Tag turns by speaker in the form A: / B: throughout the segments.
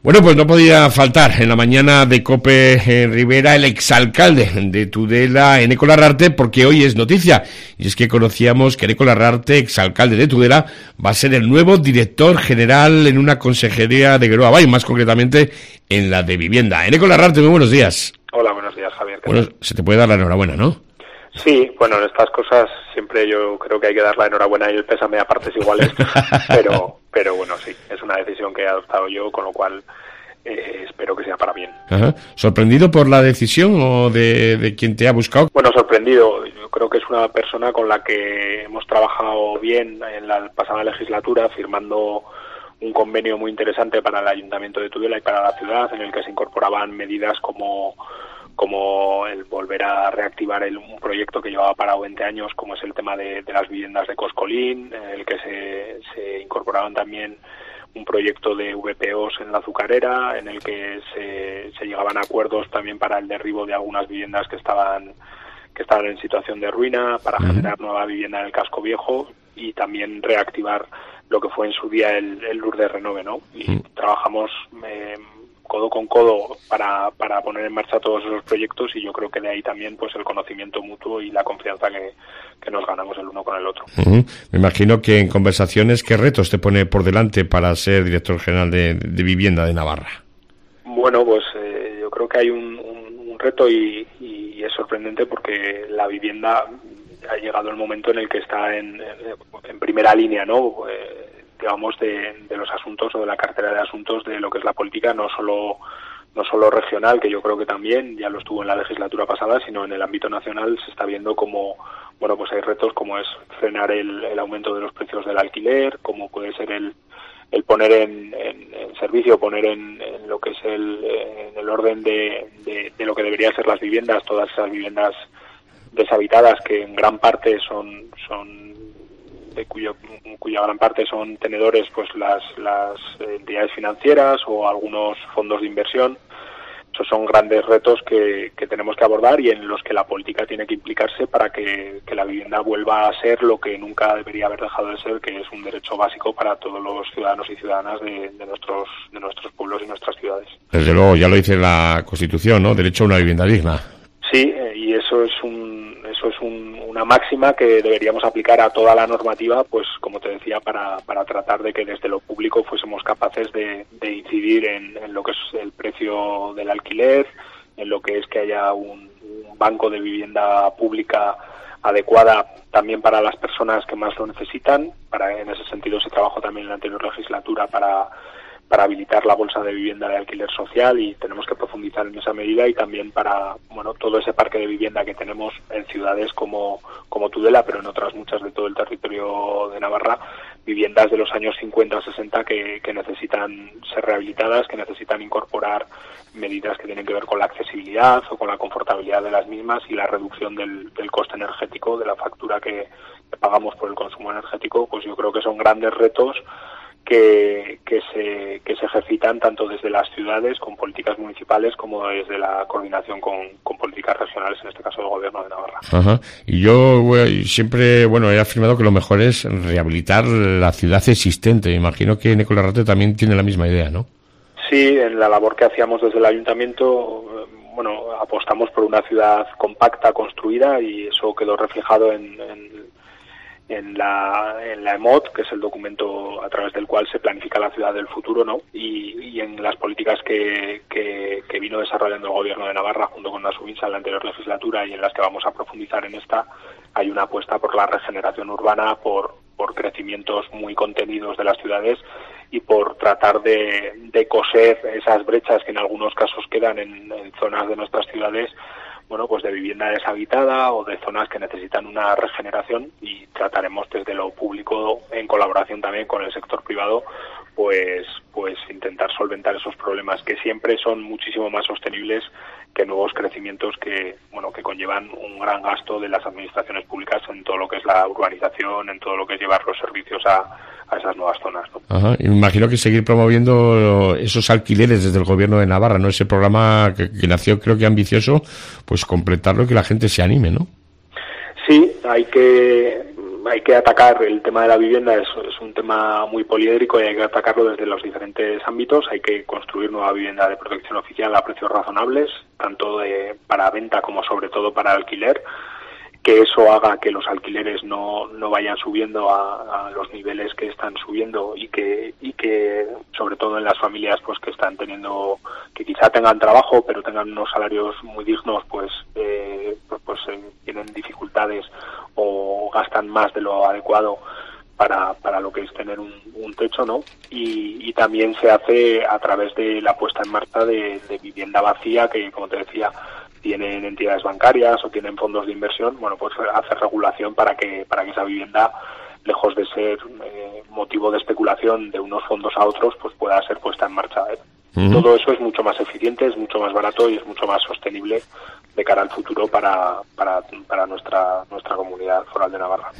A: Bueno, pues no podía faltar en la mañana de COPE Rivera el exalcalde de Tudela, Eneko Larrarte, porque hoy es noticia. Y es que conocíamos que Eneko Larrarte, exalcalde de Tudela, va a ser el nuevo director general en una consejería de Geroa Bai, más concretamente en la de Vivienda. Eneko Larrarte, muy buenos días.
B: Hola, buenos días, Javier.
A: Bueno, se te puede dar la enhorabuena, ¿no?
B: Sí, bueno, en estas cosas siempre yo creo que hay que dar la enhorabuena y el pésame a partes iguales, pero bueno, sí, es una decisión que he adoptado yo, con lo cual espero que sea para bien.
A: Ajá. ¿Sorprendido por la decisión o de quien te ha buscado?
B: Bueno, sorprendido. Yo creo que es una persona con la que hemos trabajado bien en la pasada legislatura, firmando un convenio muy interesante para el Ayuntamiento de Tudela y para la ciudad, en el que se incorporaban medidas como el volver a reactivar un proyecto que llevaba parado 20 años, como es el tema de las viviendas de Coscolín, en el que se incorporaban también un proyecto de VPOs en la azucarera, en el que se llegaban a acuerdos también para el derribo de algunas viviendas que estaban en situación de ruina, para generar nueva vivienda en el casco viejo y también reactivar lo que fue en su día el Lourdes Renove, ¿no? Y trabajamos codo con codo para poner en marcha todos esos proyectos, y yo creo que de ahí también pues el conocimiento mutuo y la confianza que nos ganamos el uno con el otro.
A: Me imagino que en conversaciones, ¿qué retos te pone por delante para ser director general de Vivienda de Navarra?
B: Bueno, pues yo creo que hay un reto y es sorprendente, porque la vivienda ha llegado el momento en el que está en primera línea, ¿no? Digamos, de los asuntos o de la cartera de asuntos de lo que es la política, no solo regional, que yo creo que también ya lo estuvo en la legislatura pasada, sino en el ámbito nacional se está viendo como, bueno, pues hay retos como es frenar el aumento de los precios del alquiler, como puede ser el poner en servicio, poner en lo que es en el orden de lo que debería ser las viviendas, todas esas viviendas deshabitadas que en gran parte son de cuya gran parte son tenedores pues las entidades financieras o algunos fondos de inversión. Esos son grandes retos que tenemos que abordar y en los que la política tiene que implicarse para que la vivienda vuelva a ser lo que nunca debería haber dejado de ser, que es un derecho básico para todos los ciudadanos y ciudadanas de nuestros pueblos y nuestras ciudades.
A: Desde luego, ya lo dice la Constitución, ¿no? Derecho a una vivienda digna.
B: Sí, y eso es una máxima que deberíamos aplicar a toda la normativa, pues como te decía, para tratar de que desde lo público fuésemos capaces de incidir en lo que es el precio del alquiler, en lo que es que haya un banco de vivienda pública adecuada también para las personas que más lo necesitan. En ese sentido se trabajó también en la anterior legislatura para habilitar la bolsa de vivienda de alquiler social, y tenemos que profundizar en esa medida, y también para todo ese parque de vivienda que tenemos en ciudades como Tudela, pero en otras muchas de todo el territorio de Navarra, viviendas de los años 50-60 que necesitan ser rehabilitadas, que necesitan incorporar medidas que tienen que ver con la accesibilidad o con la confortabilidad de las mismas y la reducción del coste energético, de la factura que pagamos por el consumo energético. Pues yo creo que son grandes retos que se ejercitan tanto desde las ciudades con políticas municipales como desde la coordinación con políticas regionales, en este caso del Gobierno de Navarra.
A: Ajá. Y yo siempre he afirmado que lo mejor es rehabilitar la ciudad existente. Imagino que Eneko Larrarte también tiene la misma idea, ¿no? Sí,
B: en la labor que hacíamos desde el Ayuntamiento, apostamos por una ciudad compacta, construida, y eso quedó reflejado en la EMOT, que es el documento a través del cual se planifica la ciudad del futuro, ¿no? Y en las políticas que vino desarrollando el Gobierno de Navarra junto con la Subinsa en la anterior legislatura, y en las que vamos a profundizar en esta, hay una apuesta por la regeneración urbana, por crecimientos muy contenidos de las ciudades y por tratar de coser esas brechas que en algunos casos quedan en zonas de nuestras ciudades, pues de vivienda deshabitada o de zonas que necesitan una regeneración, y trataremos desde lo público, en colaboración también con el sector privado, pues intentar solventar esos problemas que siempre son muchísimo más sostenibles que nuevos crecimientos que conllevan un gran gasto de las administraciones públicas en todo lo que es la urbanización, en todo lo que es llevar los servicios a esas nuevas zonas, ¿no?
A: Ajá. Y me imagino que seguir promoviendo esos alquileres desde el Gobierno de Navarra, ¿no? Ese programa que nació, creo que ambicioso, pues completarlo y que la gente se anime, ¿no?
B: Sí, hay que hay que atacar el tema de la vivienda, es un tema muy poliédrico y hay que atacarlo desde los diferentes ámbitos. Hay que construir nueva vivienda de protección oficial a precios razonables, tanto para venta como sobre todo para alquiler, que eso haga que los alquileres no vayan subiendo a los niveles que están subiendo y que sobre todo en las familias pues que están teniendo, que quizá tengan trabajo pero tengan unos salarios muy dignos, pues tienen dificultades o gastan más de lo adecuado para lo que es tener un techo, ¿no? Y también se hace a través de la puesta en marcha de vivienda vacía que, como te decía, tienen entidades bancarias o tienen fondos de inversión. Bueno, pues hacer regulación para que esa vivienda, lejos de ser motivo de especulación de unos fondos a otros, pues pueda ser puesta en marcha. Todo eso es mucho más eficiente, es mucho más barato y es mucho más sostenible de cara al futuro para nuestra comunidad foral de Navarra.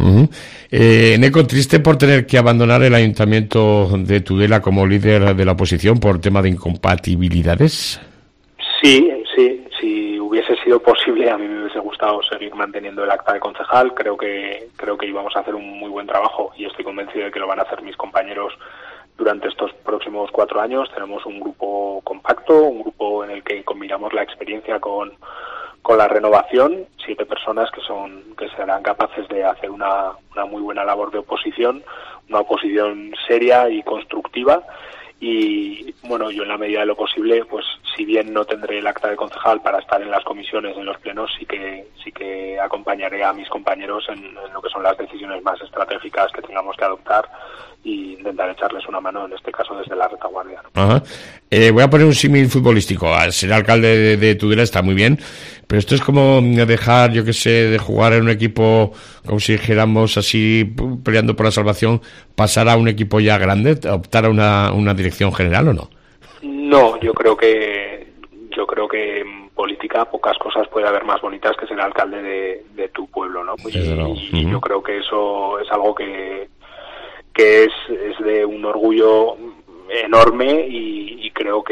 A: Eneco, triste por tener que abandonar el Ayuntamiento de Tudela como líder de la oposición por tema de incompatibilidades.
B: Sí, si hubiese sido posible, a mí me hubiese gustado seguir manteniendo el acta de concejal. Creo que íbamos a hacer un muy buen trabajo y estoy convencido de que lo van a hacer mis compañeros durante estos próximos 4 años. Tenemos un grupo compacto, un grupo en el que combinamos la experiencia con la renovación, 7 personas que serán capaces de hacer una muy buena labor de oposición, una oposición seria y constructiva. Y bueno, yo en la medida de lo posible, pues si bien no tendré el acta de concejal para estar en las comisiones, en los plenos, sí que acompañaré a mis compañeros en lo que son las decisiones más estratégicas que tengamos que adoptar y intentar echarles una mano, en este caso desde la retaguardia, ¿no?
A: Ajá. Voy a poner un símil futbolístico. Ser alcalde de Tudela está muy bien, pero esto es como dejar, yo qué sé, de jugar en un equipo, como si dijéramos así, peleando por la salvación, pasar a un equipo ya grande, optar a una dirección general, ¿o no?
B: No, yo creo que en política pocas cosas puede haber más bonitas que ser alcalde de tu pueblo, ¿no? Pues y yo creo que eso es algo que es de un orgullo enorme y creo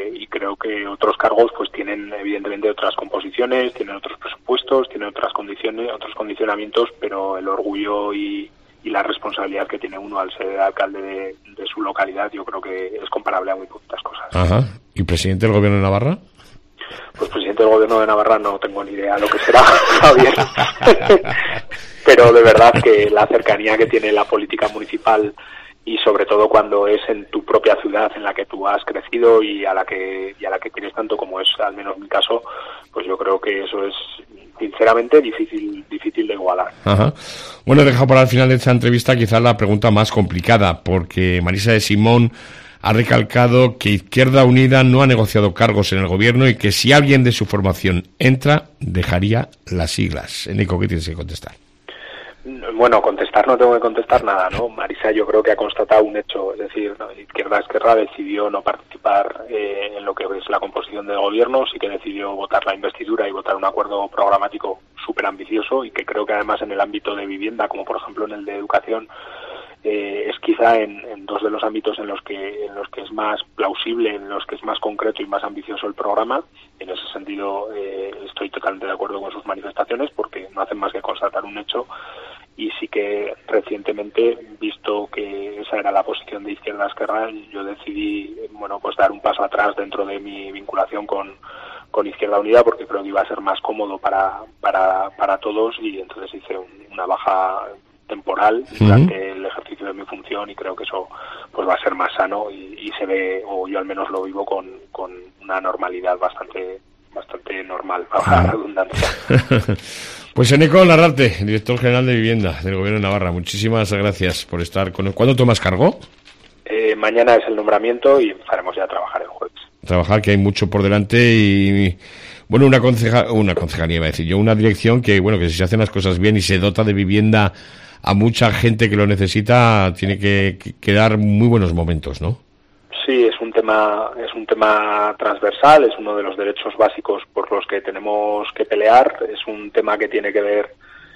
B: que otros cargos pues tienen evidentemente otras composiciones, tienen otros presupuestos, tienen otras condiciones, otros condicionamientos, pero el orgullo y la responsabilidad que tiene uno al ser alcalde de su localidad, yo creo que es comparable a muy poquitas cosas.
A: Ajá. ¿Y presidente del gobierno de Navarra?
B: Pues presidente del gobierno de Navarra no tengo ni idea de lo que será, Javier. Pero de verdad que la cercanía que tiene la política municipal y sobre todo cuando es en tu propia ciudad en la que tú has crecido y a la que quieres tanto, como es al menos mi caso, pues yo creo que eso es sinceramente difícil de igualar.
A: Ajá. Bueno, he dejado para el final de esta entrevista quizás la pregunta más complicada, porque Marisa de Simón ha recalcado que Izquierda Unida no ha negociado cargos en el gobierno y que si alguien de su formación entra, dejaría las siglas. Eneco, ¿qué tienes que contestar?
B: Bueno, contestar no tengo que contestar nada, ¿no? Marisa yo creo que ha constatado un hecho, es decir, ¿no? Izquierda Esquerra decidió no participar en lo que es la composición del gobierno, sí que decidió votar la investidura y votar un acuerdo programático súper ambicioso y que creo que además en el ámbito de vivienda, como por ejemplo en el de educación, es quizá en dos de los ámbitos en los que es más plausible, en los que es más concreto y más ambicioso el programa. En ese sentido estoy totalmente de acuerdo con sus manifestaciones porque no hacen más que constatar un hecho y sí que recientemente, visto que esa era la posición de Izquierda Esquerra, yo decidí pues dar un paso atrás dentro de mi vinculación con Izquierda Unida porque creo que iba a ser más cómodo para todos y entonces hice una baja temporal durante el ejercicio de mi función y creo que eso pues va a ser más sano y se ve, o yo al menos lo vivo con una normalidad bastante normal, para la redundancia.
A: Pues Eneco Larrarte, director general de Vivienda del Gobierno de Navarra, muchísimas gracias por estar con nosotros. ¿Cuándo tomas cargo?
B: Mañana es el nombramiento y empezaremos ya a trabajar el jueves.
A: Trabajar, que hay mucho por delante y bueno, una concejalía iba a decir yo, una dirección que que si se hacen las cosas bien y se dota de vivienda a mucha gente que lo necesita, tiene que dar muy buenos momentos, ¿no?
B: Sí, es un tema transversal, es uno de los derechos básicos por los que tenemos que pelear, es un tema que tiene que ver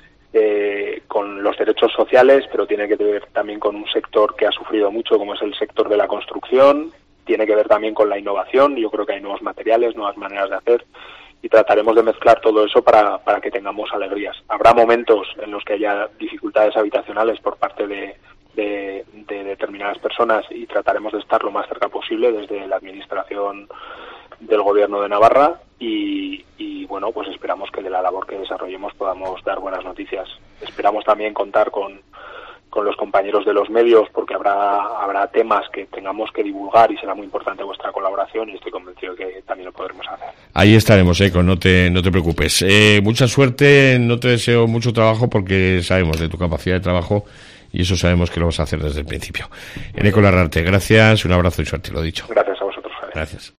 B: con los derechos sociales, pero tiene que ver también con un sector que ha sufrido mucho, como es el sector de la construcción, tiene que ver también con la innovación, yo creo que hay nuevos materiales, nuevas maneras de hacer, trataremos de mezclar todo eso para que tengamos alegrías. Habrá momentos en los que haya dificultades habitacionales por parte de determinadas personas y trataremos de estar lo más cerca posible desde la administración del Gobierno de Navarra y bueno, pues esperamos que de la labor que desarrollemos podamos dar buenas noticias. Esperamos también contar con los compañeros de los medios, porque habrá temas que tengamos que divulgar y será muy importante vuestra colaboración y estoy convencido que también lo podremos hacer.
A: Ahí estaremos, no te preocupes. Mucha suerte, no te deseo mucho trabajo porque sabemos de tu capacidad de trabajo y eso sabemos que lo vas a hacer desde el principio. Eneko Larrarte, gracias, un abrazo y suerte, lo dicho.
B: Gracias a vosotros.
A: Gracias.